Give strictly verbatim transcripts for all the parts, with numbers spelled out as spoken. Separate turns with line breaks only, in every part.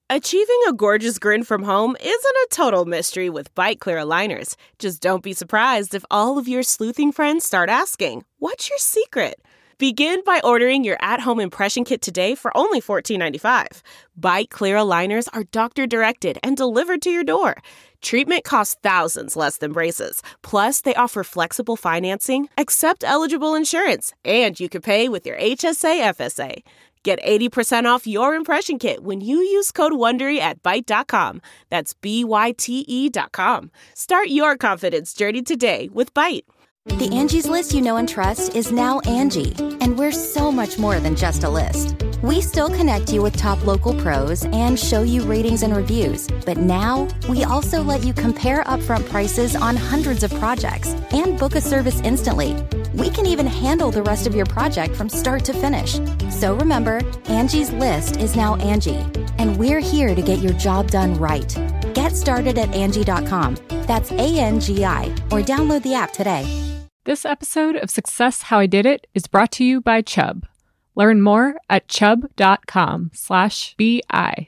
Achieving a gorgeous grin from home isn't a total mystery with Byte Clear aligners. Just don't be surprised if all of your sleuthing friends start asking, "What's your secret?" Begin by ordering your at-home impression kit today for only fourteen ninety-five. Byte Clear aligners are doctor-directed and delivered to your door. Treatment costs thousands less than braces. Plus, they offer flexible financing, accept eligible insurance, and you can pay with your H S A F S A. Get eighty percent off your impression kit when you use code WONDERY at byte dot com. That's B Y T E dot com. Start your confidence journey today with Byte.
The Angie's List you know and trust is now Angie, and we're so much more than just a list. We still connect you with top local pros and show you ratings and reviews, but now we also let you compare upfront prices on hundreds of projects and book a service instantly. We can even handle the rest of your project from start to finish. So remember, Angie's List is now Angie, and we're here to get your job done right. Get started at Angie dot com. That's A N G I, or download the app today.
This episode of Success How I Did It is brought to you by Chubb. Learn more at chubb.com slash BI.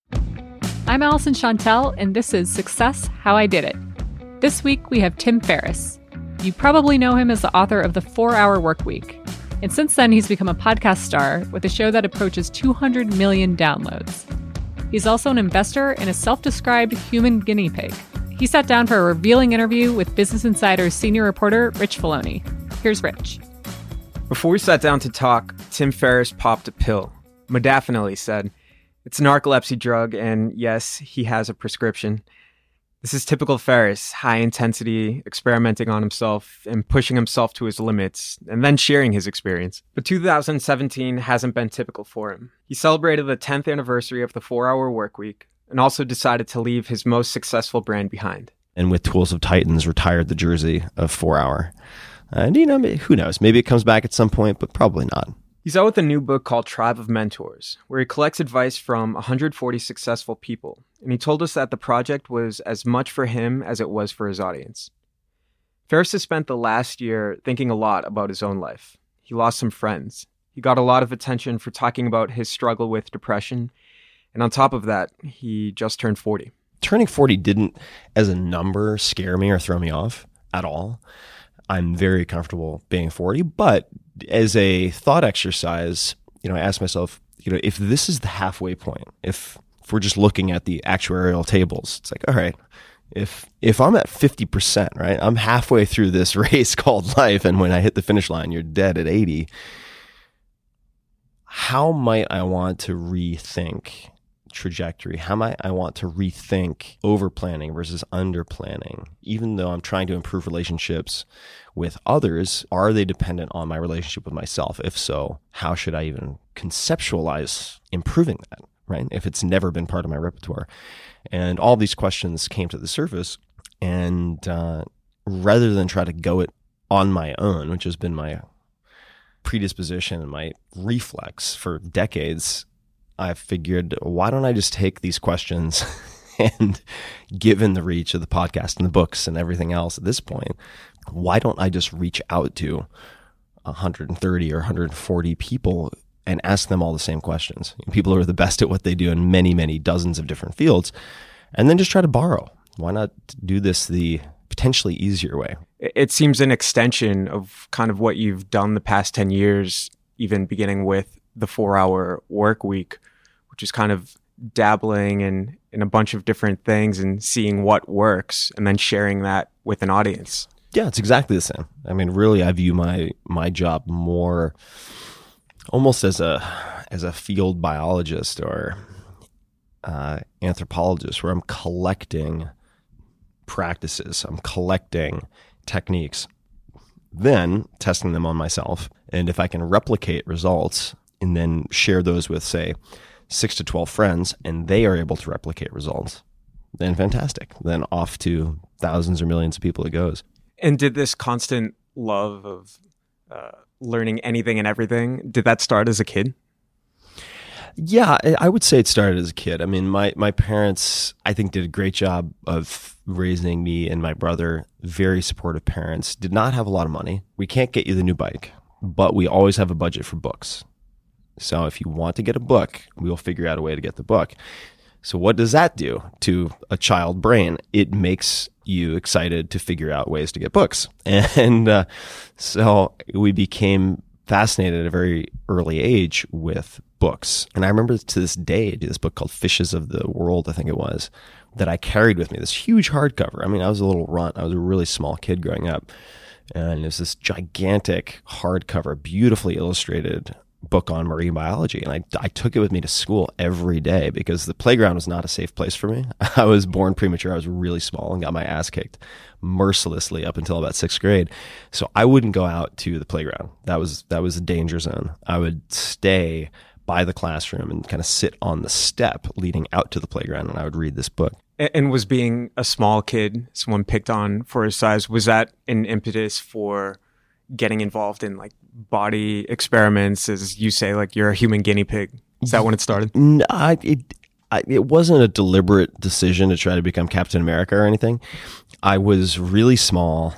I'm Allison Chantel, and this is Success How I Did It. This week, we have Tim Ferriss. You probably know him as the author of The four-Hour Workweek. And since then, he's become a podcast star with a show that approaches two hundred million downloads. He's also an investor and a self-described human guinea pig. He sat down for a revealing interview with Business Insider's senior reporter, Rich Filoni. Here's Rich.
Before we sat down to talk, Tim Ferriss popped a pill. Modafinil, he said. It's a narcolepsy drug, and yes, he has a prescription. This is typical Ferriss, high intensity, experimenting on himself and pushing himself to his limits, and then sharing his experience. But two thousand seventeen hasn't been typical for him. He celebrated the tenth anniversary of the four-Hour Workweek, and also decided to leave his most successful brand behind.
And with Tools of Titans, retired the jersey of four hour. And, you know, who knows? Maybe it comes back at some point, but probably not.
He's out with a new book called Tribe of Mentors, where he collects advice from one hundred forty successful people. And he told us that the project was as much for him as it was for his audience. Ferriss has spent the last year thinking a lot about his own life. He lost some friends. He got a lot of attention for talking about his struggle with depression. And on top of that, he just turned forty.
Turning forty didn't, as a number, scare me or throw me off at all. I'm very comfortable being forty, but as a thought exercise, you know, I asked myself, you know, if this is the halfway point, if, if we're just looking at the actuarial tables, it's like, all right, if if I'm at fifty percent, right, I'm halfway through this race called life, and when I hit the finish line, you're dead at eighty. How might I want to rethink trajectory? How might I want to rethink over planning versus under planning? Even though I'm trying to improve relationships with others, are they dependent on my relationship with myself? If so, how should I even conceptualize improving that, right? If it's never been part of my repertoire. And all these questions came to the surface, and uh, rather than try to go it on my own, which has been my predisposition and my reflex for decades, I figured, why don't I just take these questions and, given the reach of the podcast and the books and everything else at this point, why don't I just reach out to one hundred thirty or one hundred forty people and ask them all the same questions? People who are the best at what they do in many, many dozens of different fields, and then just try to borrow. Why not do this the potentially easier way?
It seems an extension of kind of what you've done the past ten years, even beginning with the four-hour work week, which is kind of dabbling in, in a bunch of different things and seeing what works and then sharing that with an audience.
Yeah, it's exactly the same. I mean, really, I view my my job more almost as a as a field biologist or uh, anthropologist, where I'm collecting practices, I'm collecting techniques, then testing them on myself. And if I can replicate results and then share those with, say, six to twelve friends, and they are able to replicate results, then fantastic. Then off to thousands or millions of people it goes.
And did this constant love of uh, learning anything and everything, did that start as a kid?
Yeah, I would say it started as a kid. I mean, my, my parents, I think, did a great job of raising me and my brother. Very supportive parents. Did not have a lot of money. We can't get you the new bike, but we always have a budget for books. So if you want to get a book, we'll figure out a way to get the book. So what does that do to a child brain? It makes you excited to figure out ways to get books. And uh, so we became fascinated at a very early age with books. And I remember to this day, this book called Fishes of the World, I think it was, that I carried with me, this huge hardcover. I mean, I was a little runt. I was a really small kid growing up. And it was this gigantic hardcover, beautifully illustrated book on marine biology. And I, I took it with me to school every day because the playground was not a safe place for me. I was born premature. I was really small and got my ass kicked mercilessly up until about sixth grade. So I wouldn't go out to the playground. That was, that was a danger zone. I would stay by the classroom and kind of sit on the step leading out to the playground, and I would read this book.
And was being a small kid, someone picked on for his size, was that an impetus for getting involved in like body experiments? As you say, like you're a human guinea pig. Is that when it started?
No, I, it, I, it wasn't a deliberate decision to try to become Captain America or anything. I was really small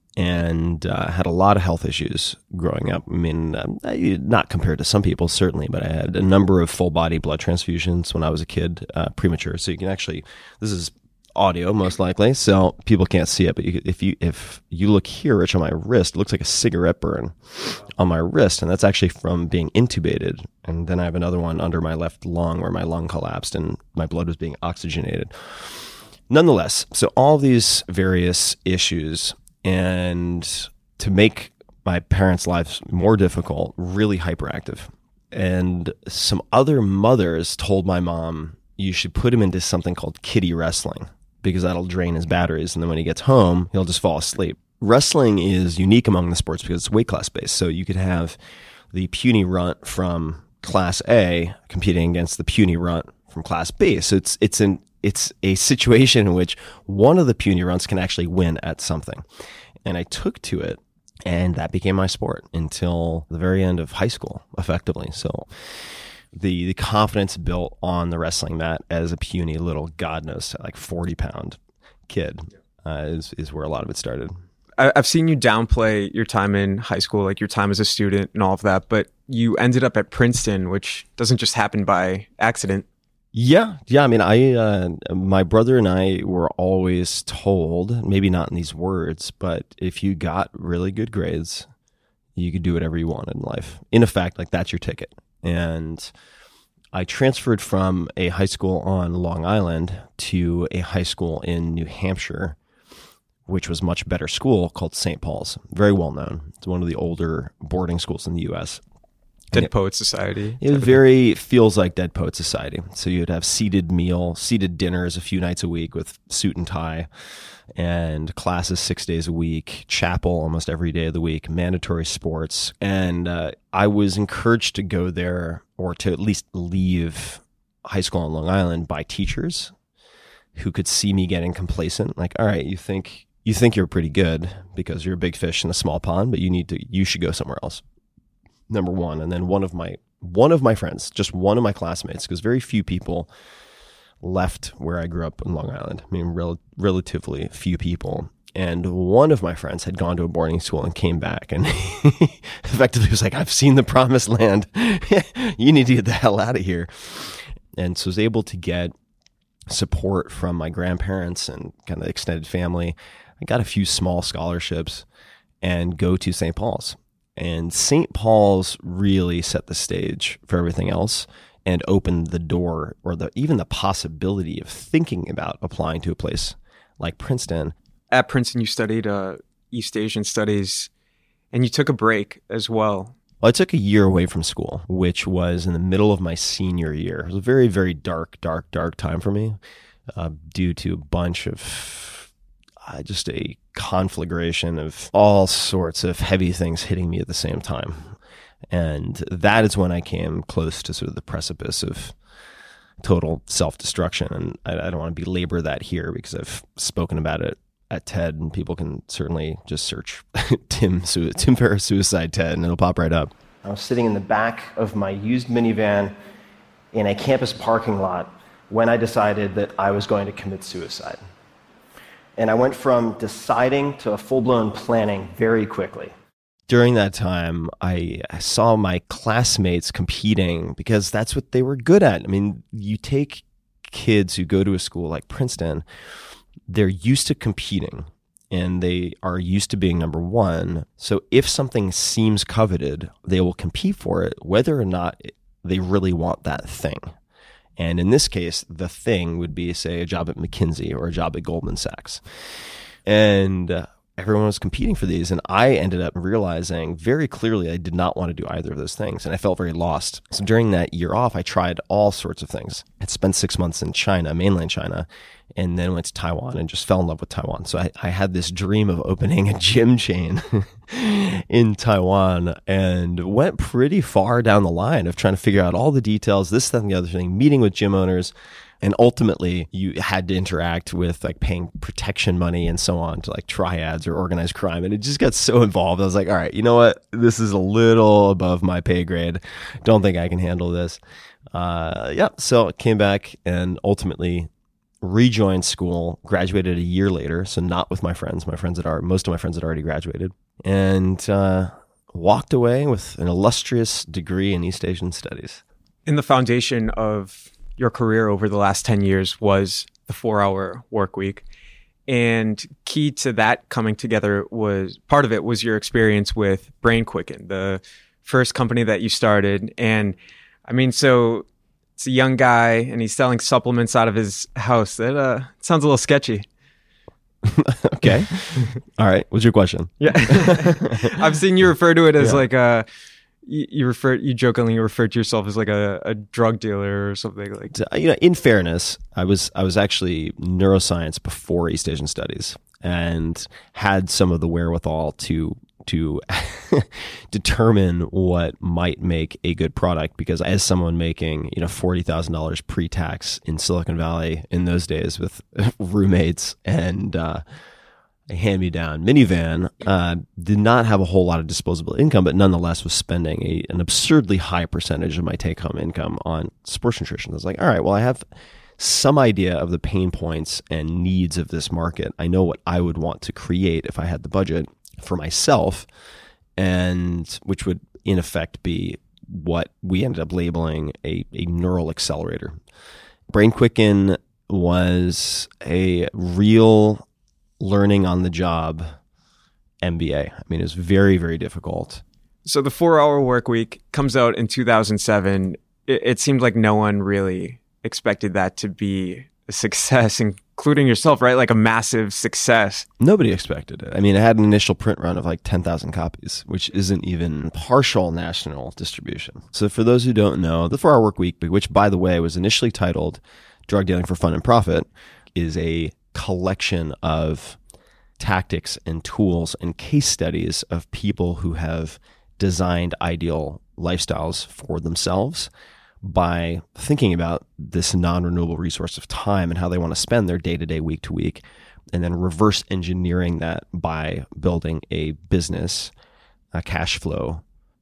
and uh, had a lot of health issues growing up. I mean, um, not compared to some people, certainly, but I had a number of full body blood transfusions when I was a kid, uh, premature. So you can actually, this is audio most likely, so people can't see it. But you, if you if you look here, Rich, on my wrist, it looks like a cigarette burn on my wrist, and that's actually from being intubated. And then I have another one under my left lung where my lung collapsed and my blood was being oxygenated. Nonetheless, so all these various issues, and to make my parents' lives more difficult, really hyperactive. And some other mothers told my mom, you should put him into something called kiddie wrestling because that'll drain his batteries. And then when he gets home, he'll just fall asleep. Wrestling is unique among the sports because it's weight class based. So you could have the puny runt from class A competing against the puny runt from class B. So it's, it's an, It's a situation in which one of the puny runts can actually win at something. And I took to it, and that became my sport until the very end of high school, effectively. So the, the confidence built on the wrestling mat as a puny little, God knows, like forty pound kid uh, is, is where a lot of it started.
I've seen you downplay your time in high school, like your time as a student and all of that, but you ended up at Princeton, which doesn't just happen by accident.
Yeah. Yeah. I mean, I, uh, my brother and I were always told, maybe not in these words, but if you got really good grades, you could do whatever you wanted in life. In effect, like that's your ticket. And I transferred from a high school on Long Island to a high school in New Hampshire, which was a much better school called Saint Paul's. Very well known. It's one of the older boarding schools in the U S
Dead Poet Society.
It very feels like Dead Poet Society. So you'd have seated meal, seated dinners a few nights a week with suit and tie, and classes six days a week, chapel almost every day of the week, mandatory sports. And uh, I was encouraged to go there or to at least leave high school on Long Island by teachers who could see me getting complacent. Like, all right, you think you think you're pretty good because you're a big fish in a small pond, but you need to you should go somewhere else. Number one. And then one of my one of my friends, just one of my classmates, because very few people left where I grew up in Long Island. I mean, rel- relatively few people. And one of my friends had gone to a boarding school and came back and he effectively was like, I've seen the promised land. You need to get the hell out of here. And so I was able to get support from my grandparents and kind of extended family. I got a few small scholarships and go to Saint Paul's. And Saint Paul's really set the stage for everything else and opened the door or the even the possibility of thinking about applying to a place like Princeton.
At Princeton, you studied uh, East Asian studies, and you took a break as well.
Well, I took a year away from school, which was in the middle of my senior year. It was a very, very dark, dark, dark time for me uh, due to a bunch of uh, just a conflagration of all sorts of heavy things hitting me at the same time. And that is when I came close to sort of the precipice of total self-destruction. And I, I don't want to belabor that here because I've spoken about it at TED, and people can certainly just search Tim Tim Ferriss suicide TED, and it'll pop right up. I was sitting in the back of my used minivan in a campus parking lot when I decided that I was going to commit suicide. And I went from deciding to a full-blown planning very quickly. During that time, I, I saw my classmates competing because that's what they were good at. I mean, you take kids who go to a school like Princeton, they're used to competing and they are used to being number one. So if something seems coveted, they will compete for it, whether or not they really want that thing. And in this case, the thing would be, say, a job at McKinsey or a job at Goldman Sachs. And uh, everyone was competing for these. And I ended up realizing very clearly I did not want to do either of those things. And I felt very lost. So during that year off, I tried all sorts of things. I spent six months in China, mainland China, and then went to Taiwan and just fell in love with Taiwan. So I, I had this dream of opening a gym chain in Taiwan and went pretty far down the line of trying to figure out all the details, this, that, and the other thing, meeting with gym owners. And ultimately, you had to interact with like paying protection money and so on to like triads or organized crime. And it just got so involved. I was like, all right, you know what? This is a little above my pay grade. Don't think I can handle this. Uh, yeah. So I came back and ultimately rejoined school, graduated a year later. So not with my friends. My friends had already, most of my friends had already graduated. And uh, walked away with an illustrious degree in East Asian Studies.
And the foundation of your career over the last ten years was the four-hour work week. And key to that coming together was, part of it was your experience with BrainQuicken, the first company that you started. And I mean, so it's a young guy and he's selling supplements out of his house. That uh, sounds a little sketchy.
Okay. All right. What's your question?
Yeah. I've seen you refer to it as
yeah.
like a, you, you refer, you jokingly refer to yourself as like a, a drug dealer or something like that.
You know, in fairness, I was, I was actually neuroscience before East Asian Studies and had some of the wherewithal to, to determine what might make a good product, because as someone making, you know, forty thousand dollars pre-tax in Silicon Valley in those days with roommates and, uh, a hand-me-down minivan, uh, did not have a whole lot of disposable income, but nonetheless was spending a, an absurdly high percentage of my take-home income on sports nutrition. I was like, all right, well, I have some idea of the pain points and needs of this market. I know what I would want to create if I had the budget for myself, and which would in effect be what we ended up labeling a, a neural accelerator. BrainQuicken was a real learning on the job M B A. I mean, it was very, very difficult.
So the four-hour work week comes out in two thousand seven. It, it seemed like no one really expected that to be a success, including yourself, right? Like a massive success.
Nobody expected it. I mean, it had an initial print run of like ten thousand copies, which isn't even partial national distribution. So for those who don't know, the four-hour work week, which by the way was initially titled Drug Dealing for Fun and Profit, is a collection of tactics and tools and case studies of people who have designed ideal lifestyles for themselves by thinking about this non-renewable resource of time and how they want to spend their day-to-day, week-to-week, and then reverse engineering that by building a business, a cash flow,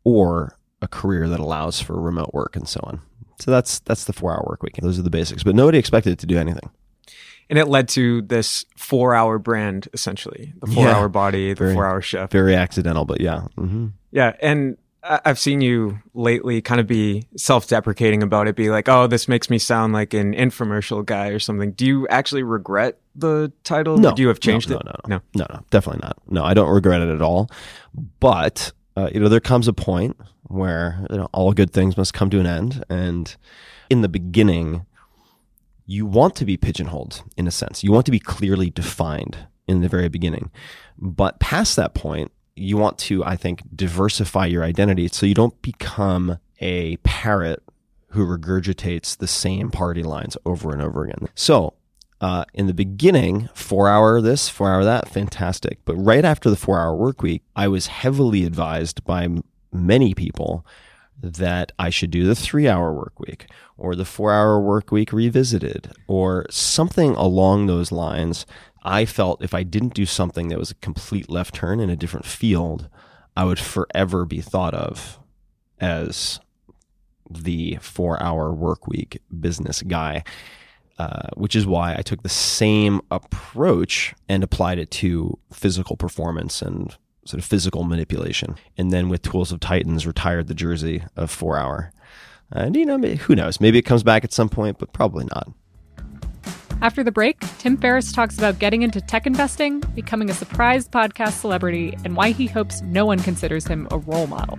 or a career that allows for remote work and so on. So that's that's the four-hour work week. Those are the basics, but nobody expected it to do anything.
And it led to this four-hour brand, essentially. The four-hour
yeah,
body, the
very,
four-hour chef.
Very accidental, but yeah. Mm-hmm.
Yeah, and I've seen you lately kind of be self-deprecating about it, be like, oh, this makes me sound like an infomercial guy or something. Do you actually regret the title?
No.
Or do you have changed
no,
it?
No, no, no. No, no, definitely not. No, I don't regret it at all. But, uh, you know, there comes a point where, you know, all good things must come to an end. And in the beginning, you want to be pigeonholed in a sense. You want to be clearly defined in the very beginning. But past that point, you want to, I think, diversify your identity so you don't become a parrot who regurgitates the same party lines over and over again. So uh, in the beginning, four hour this, four hour that, fantastic. But right after the four hour work week, I was heavily advised by m- many people that I should do the three hour work week or the four hour work week revisited or something along those lines. I felt if I didn't do something that was a complete left turn in a different field, I would forever be thought of as the four hour work week business guy, uh, which is why I took the same approach and applied it to physical performance and sort of physical manipulation. And then with Tools of Titans, retired the jersey of four hour. And, you know, who knows? Maybe it comes back at some point, but probably not.
After the break, Tim Ferriss talks about getting into tech investing, becoming a surprise podcast celebrity, and why he hopes no one considers him a role model.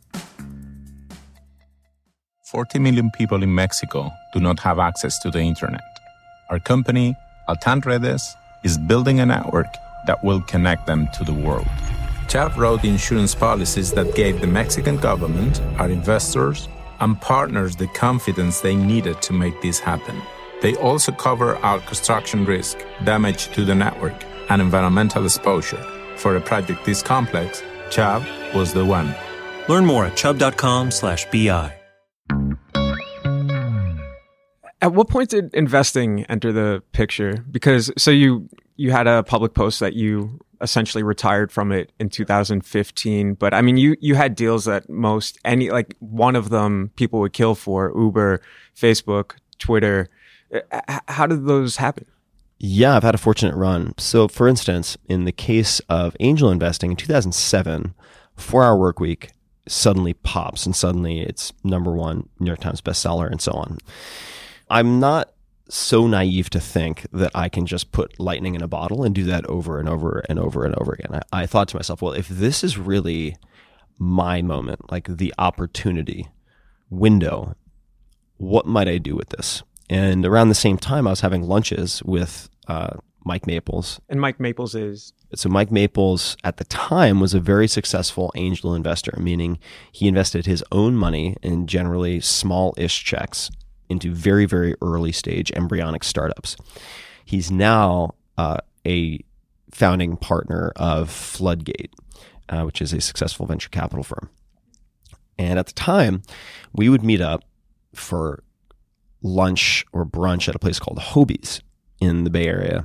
forty million people in Mexico do not have access to the internet. Our company, Altan Redes, is building a network that will connect them to the world. Chubb wrote insurance policies that gave the Mexican government, our investors, and partners the confidence they needed to make this happen. They also cover our construction risk, damage to the network, and environmental exposure. For a project this complex, Chubb was the one.
Learn more at chubb.com slash BI.
At what point did investing enter the picture? Because so you you had a public post that you essentially retired from it in two thousand fifteen, but I mean you you had deals that most any like one of them people would kill for: Uber, Facebook, Twitter. How did those happen?
Yeah, I've had a fortunate run. So for instance, in the case of angel investing in two thousand seven, four hour work week suddenly pops and suddenly it's number one New York Times bestseller and so on. I'm not so naive to think that I can just put lightning in a bottle and do that over and over and over and over again. I, I thought to myself, well, if this is really my moment, like the opportunity window, what might I do with this? And around the same time, I was having lunches with uh, Mike Maples.
And Mike Maples is?
So Mike Maples, at the time, was a very successful angel investor, meaning he invested his own money in generally small-ish checks into very, very early stage embryonic startups. He's now uh, a founding partner of Floodgate, uh, which is a successful venture capital firm. And at the time, we would meet up for lunch or brunch at a place called Hobie's in the Bay Area.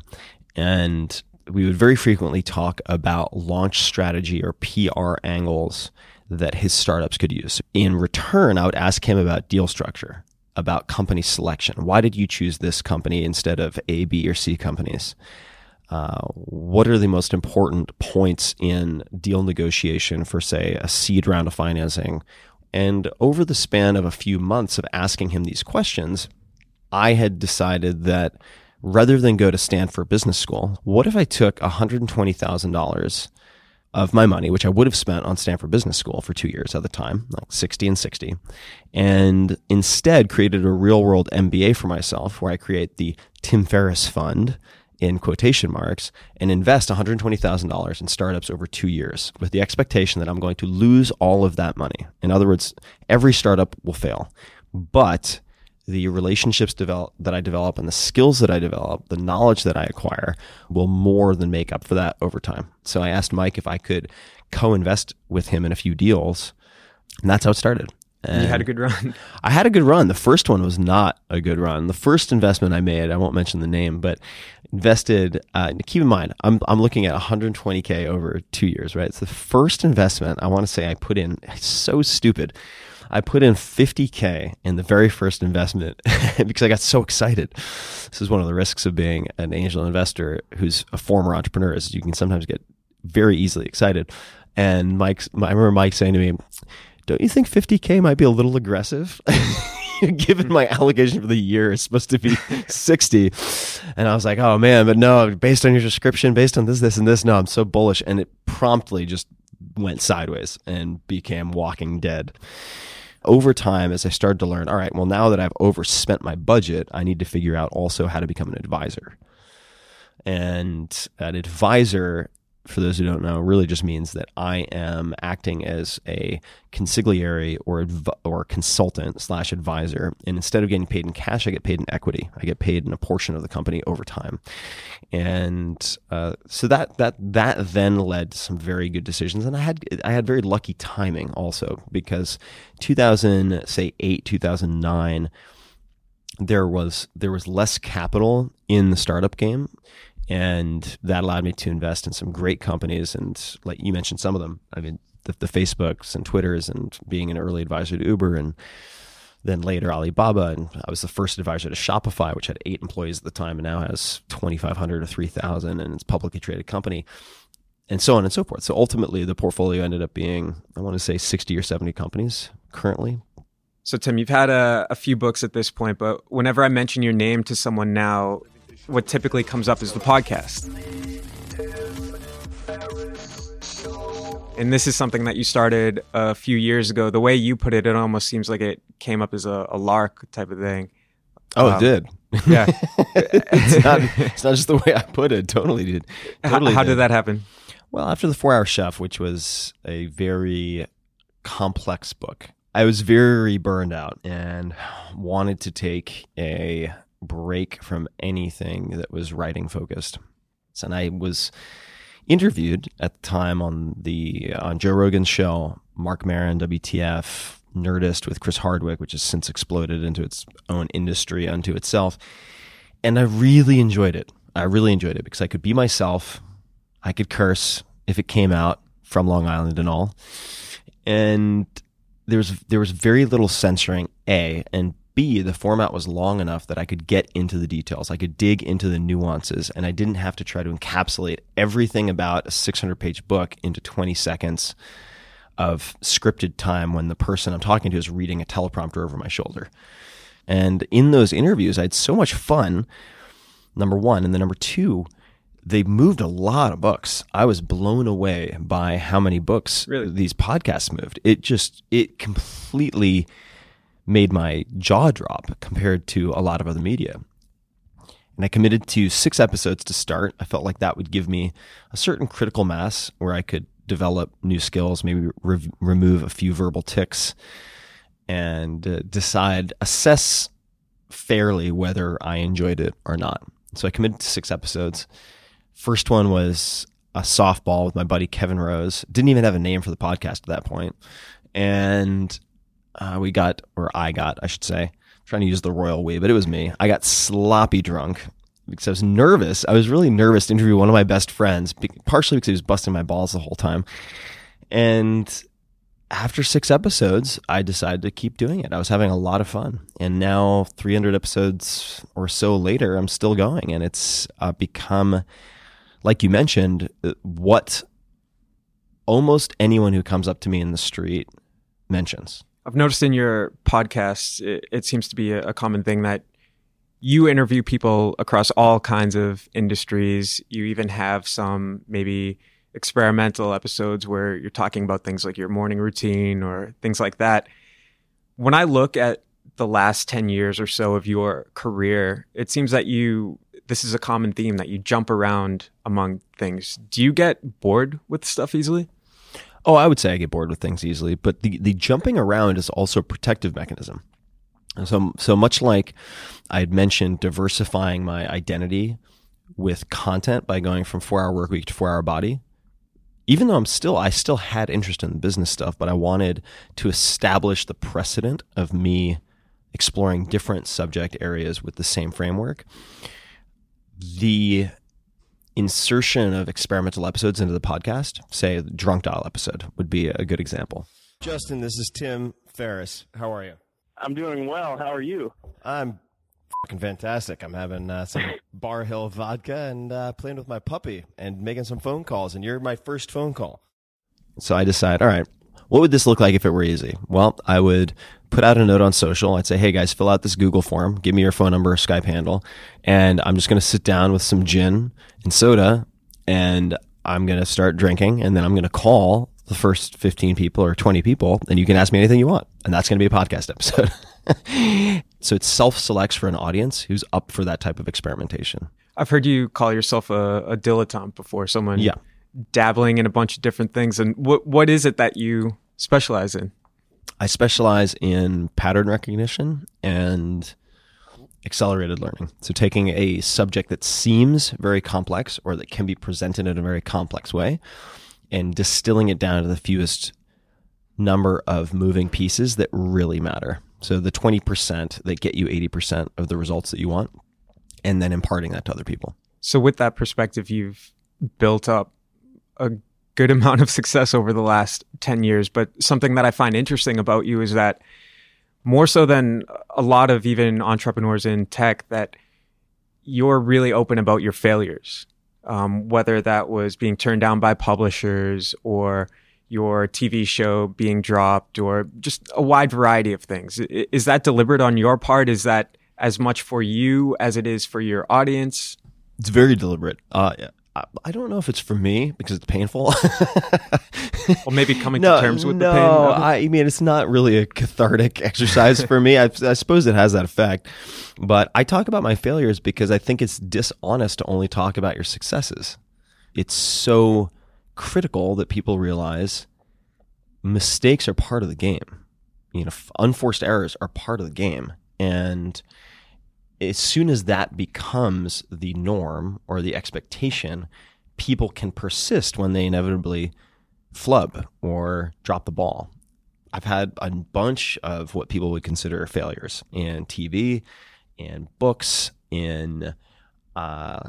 And we would very frequently talk about launch strategy or P R angles that his startups could use. In return, I would ask him about deal structure, about company selection. Why did you choose this company instead of A, B, or C companies? Uh, what are the most important points in deal negotiation for, say, a seed round of financing? And over the span of a few months of asking him these questions, I had decided that rather than go to Stanford Business School, what if I took one hundred twenty thousand dollars of my money, which I would have spent on Stanford Business School for two years at the time, like sixty and sixty, and instead created a real-world M B A for myself where I create the Tim Ferriss Fund, in quotation marks, and invest one hundred twenty thousand dollars in startups over two years with the expectation that I'm going to lose all of that money. In other words, every startup will fail, but the relationships develop, that I develop and the skills that I develop, the knowledge that I acquire will more than make up for that over time. So I asked Mike if I could co-invest with him in a few deals, and that's how it started.
And you had a good run.
I had a good run. The first one was not a good run. The first investment I made, I won't mention the name, but invested, uh, keep in mind, I'm I'm looking at one hundred twenty K over two years, right? It's the first investment I want to say I put in, it's so stupid. I put in fifty K in the very first investment because I got so excited. This is one of the risks of being an angel investor who's a former entrepreneur, is you can sometimes get very easily excited. And Mike, I remember Mike saying to me, don't you think fifty K might be a little aggressive? Given my allocation for the year is supposed to be sixty. And I was like, oh man, but no, based on your description, based on this, this, and this, no, I'm so bullish. And it promptly just went sideways and became Walking Dead. Over time, as I started to learn, all right, well, now that I've overspent my budget, I need to figure out also how to become an advisor. And an advisor, for those who don't know, really just means that I am acting as a consigliere or adv- or consultant slash advisor. And instead of getting paid in cash, I get paid in equity. I get paid in a portion of the company over time. And uh, so that that that then led to some very good decisions. And I had I had very lucky timing also, because two thousand, say eight, two thousand nine, there was there was less capital in the startup game. And that allowed me to invest in some great companies. And like you mentioned some of them, I mean, the, the Facebooks and Twitters, and being an early advisor to Uber, and then later Alibaba. And I was the first advisor to Shopify, which had eight employees at the time and now has twenty-five hundred or three thousand, and it's a publicly traded company, and so on and so forth. So ultimately, the portfolio ended up being, I want to say, sixty or seventy companies currently.
So Tim, you've had a, a few books at this point, but whenever I mention your name to someone now, what typically comes up is the podcast. And this is something that you started a few years ago. The way you put it, it almost seems like it came up as a, a lark type of thing.
Oh,
um,
it did.
Yeah.
it's, not, it's not just the way I put it. Totally did. Totally
how how
did.
did that happen?
Well, after The four hour Chef, which was a very complex book, I was very burned out and wanted to take a break from anything that was writing focused. And I was interviewed at the time on the on Joe Rogan's show, Mark Maron, W T F, Nerdist with Chris Hardwick, which has since exploded into its own industry unto itself. And I really enjoyed it. I really enjoyed it because I could be myself. I could curse if it came out from Long Island and all. And there was, there was very little censoring, A, and B, the format was long enough that I could get into the details. I could dig into the nuances, and I didn't have to try to encapsulate everything about a six hundred page book into twenty seconds of scripted time when the person I'm talking to is reading a teleprompter over my shoulder. And in those interviews, I had so much fun, number one. And then number two, they moved a lot of books. I was blown away by how many books
really?
these podcasts moved. It just, it completely made my jaw drop compared to a lot of other media. And I committed to six episodes to start. I felt like that would give me a certain critical mass where I could develop new skills, maybe re- remove a few verbal tics, and uh, decide, assess fairly whether I enjoyed it or not. So I committed to six episodes. First one was a softball with my buddy Kevin Rose. Didn't even have a name for the podcast at that point. And uh, we got, or I got, I should say, I'm trying to use the royal we, but it was me. I got sloppy drunk because I was nervous. I was really nervous to interview one of my best friends, partially because he was busting my balls the whole time. And after six episodes, I decided to keep doing it. I was having a lot of fun. And now three hundred episodes or so later, I'm still going. And it's uh, become, like you mentioned, what almost anyone who comes up to me in the street mentions.
I've noticed in your podcasts, it, it seems to be a, a common thing that you interview people across all kinds of industries. You even have some maybe experimental episodes where you're talking about things like your morning routine or things like that. When I look at the last ten years or so of your career, it seems that you, this is a common theme, that you jump around among things. Do you get bored with stuff easily?
Oh, I would say I get bored with things easily, but the, the jumping around is also a protective mechanism. So, so much like I had mentioned diversifying my identity with content by going from four hour work week to four hour body, even though I'm still, I still had interest in the business stuff, but I wanted to establish the precedent of me exploring different subject areas with the same framework. The insertion of experimental episodes into the podcast, say the Drunk Dial episode, would be a good example. Justin, this is Tim Ferriss. How are you?
I'm doing well. How are you?
I'm fucking fantastic. I'm having uh, some Bar Hill vodka and uh, playing with my puppy and making some phone calls, and you're my first phone call. So I decide, all right, what would this look like if it were easy? Well, I would put out a note on social. I'd say, hey guys, fill out this Google form, give me your phone number or Skype handle, and I'm just going to sit down with some gin and soda, and I'm going to start drinking, and then I'm going to call the first fifteen people or twenty people, and you can ask me anything you want, and that's going to be a podcast episode. So it self-selects for an audience who's up for that type of experimentation.
I've heard you call yourself a, a dilettante before, someone
yeah.
dabbling in a bunch of different things. And what what is it that you specialize in?
I specialize in pattern recognition and accelerated learning. So taking a subject that seems very complex or that can be presented in a very complex way and distilling it down to the fewest number of moving pieces that really matter. So the twenty percent that get you eighty percent of the results that you want, and then imparting that to other people.
So with that perspective, you've built up a good amount of success over the last ten years. But something that I find interesting about you is that more so than a lot of even entrepreneurs in tech, that you're really open about your failures, um, whether that was being turned down by publishers or your T V show being dropped or just a wide variety of things. Is that deliberate on your part? Is that as much for you as it is for your audience?
It's very deliberate. Uh, I, I don't know if it's for me because it's painful.
Well, maybe coming
no,
to terms with
no,
the pain.
No, I mean, it's not really a cathartic exercise for me. I, I suppose it has that effect. But I talk about my failures because I think it's dishonest to only talk about your successes. It's so critical that people realize mistakes are part of the game. You know, unforced errors are part of the game. And as soon as that becomes the norm or the expectation, people can persist when they inevitably flub or drop the ball. I've had a bunch of what people would consider failures in T V, in books, in uh,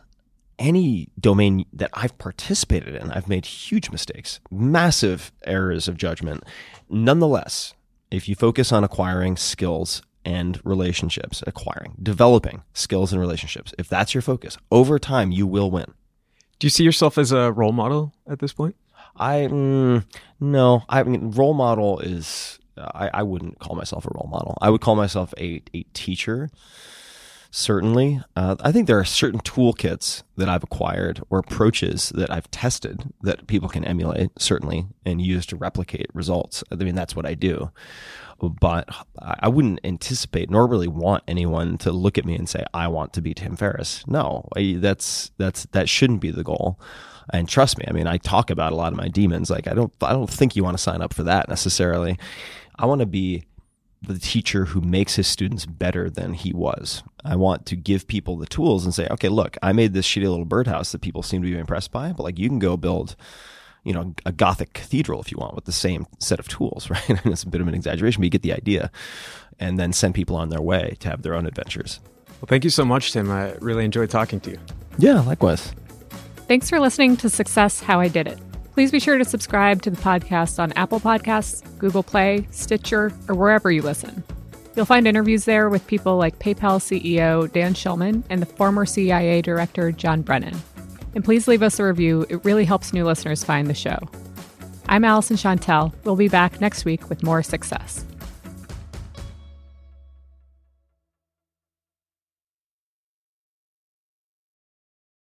any domain that I've participated in. I've made huge mistakes, massive errors of judgment. Nonetheless, if you focus on acquiring skills and relationships, acquiring, developing skills and relationships, if that's your focus, over time, you will win.
Do you see yourself as a role model at this point?
I, mm, no, I mean, role model is, I, I wouldn't call myself a role model. I would call myself a, a teacher. Certainly. Uh, I think there are certain toolkits that I've acquired or approaches that I've tested that people can emulate, certainly, and use to replicate results. I mean, that's what I do. But I wouldn't anticipate nor really want anyone to look at me and say, I want to be Tim Ferriss. No, I, that's that's that shouldn't be the goal. And trust me, I mean, I talk about a lot of my demons. Like, I don't I don't think you want to sign up for that necessarily. I want to be the teacher who makes his students better than he was. I want to give people the tools and say, okay, look, I made this shitty little birdhouse that people seem to be impressed by, but like you can go build, you know, a Gothic cathedral if you want with the same set of tools, right? I mean, it's a bit of an exaggeration, but you get the idea. And then send people on their way to have their own adventures.
Well, thank you so much, Tim. I really enjoyed talking to you.
Yeah, likewise.
Thanks for listening to Success How I Did It. Please be sure to subscribe to the podcast on Apple Podcasts, Google Play, Stitcher, or wherever you listen. You'll find interviews there with people like PayPal C E O Dan Schulman and the former C I A director John Brennan. And please leave us a review. It really helps new listeners find the show. I'm Allison Chantel. We'll be back next week with more success.